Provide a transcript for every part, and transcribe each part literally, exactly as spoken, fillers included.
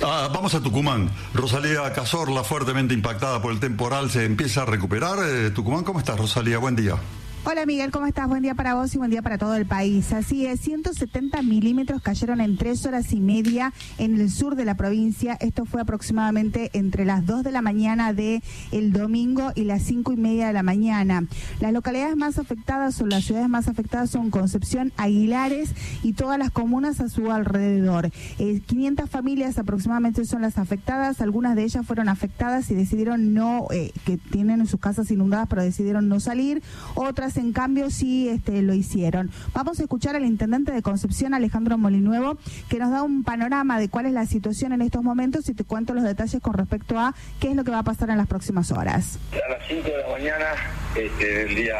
Ah, vamos a Tucumán. Rosalía Cazorla, fuertemente impactada por el temporal, se empieza a recuperar. Eh, Tucumán, ¿cómo estás, Rosalía? Buen día. Hola Miguel, ¿cómo estás? Buen día para vos y buen día para todo el país. Así es, ciento setenta milímetros cayeron en tres horas y media en el sur de la provincia. Esto fue aproximadamente entre las dos de la mañana de el domingo y las cinco y media de la mañana. Las localidades más afectadas o las ciudades más afectadas son Concepción, Aguilares y todas las comunas a su alrededor. Eh, quinientas familias aproximadamente son las afectadas. Algunas de ellas fueron afectadas y decidieron no, eh, que tienen sus casas inundadas, pero decidieron no salir. Otras en cambio sí este, lo hicieron. Vamos a escuchar al intendente de Concepción, Alejandro Molinuevo, que nos da un panorama de cuál es la situación en estos momentos y te cuento los detalles con respecto a qué es lo que va a pasar en las próximas horas. A las cinco de la mañana este, del día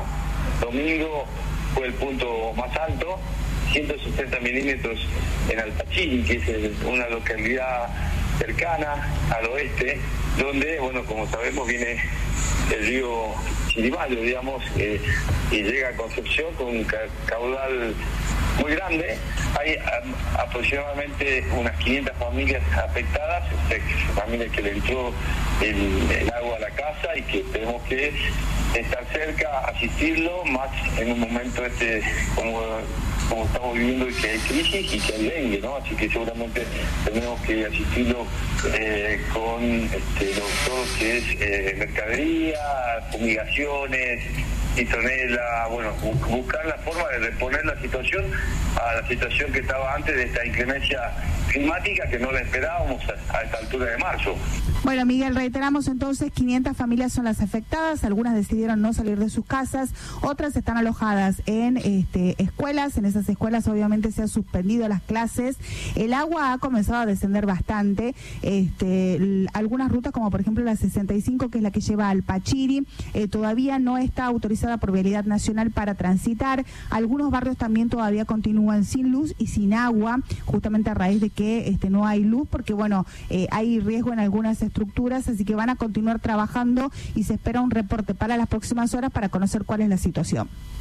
domingo fue el punto más alto, ciento setenta milímetros en Alpachiri, que es una localidad cercana al oeste, donde, bueno, como sabemos, viene el río Chirimayo, digamos, eh, y llega a Concepción con un ca caudal muy grande. Hay um, aproximadamente unas quinientas familias afectadas, familias que le entró el, el agua a la casa y que tenemos que estar cerca, asistirlo, más en un momento este como, como estamos viviendo y que hay crisis y que hay dengue, ¿no? Así que seguramente tenemos que asistirlo eh, con este, lo, todo lo que es eh, mercadería, fumigaciones, citronela, bueno, bu buscar la forma de reponer la situación a la situación que estaba antes de esta inclemencia climática que no la esperábamos a, a esta altura de marzo. Bueno, Miguel, reiteramos entonces, quinientas familias son las afectadas, algunas decidieron no salir de sus casas, otras están alojadas en este, escuelas, en esas escuelas obviamente se han suspendido las clases, el agua ha comenzado a descender bastante, este, algunas rutas como por ejemplo la sesenta y cinco, que es la que lleva al Pachiri, eh, todavía no está autorizada por Vialidad Nacional para transitar, algunos barrios también todavía continúan sin luz y sin agua, justamente a raíz de que este, no hay luz, porque bueno, eh, hay riesgo en algunas estructuras, así que van a continuar trabajando y se espera un reporte para las próximas horas para conocer cuál es la situación.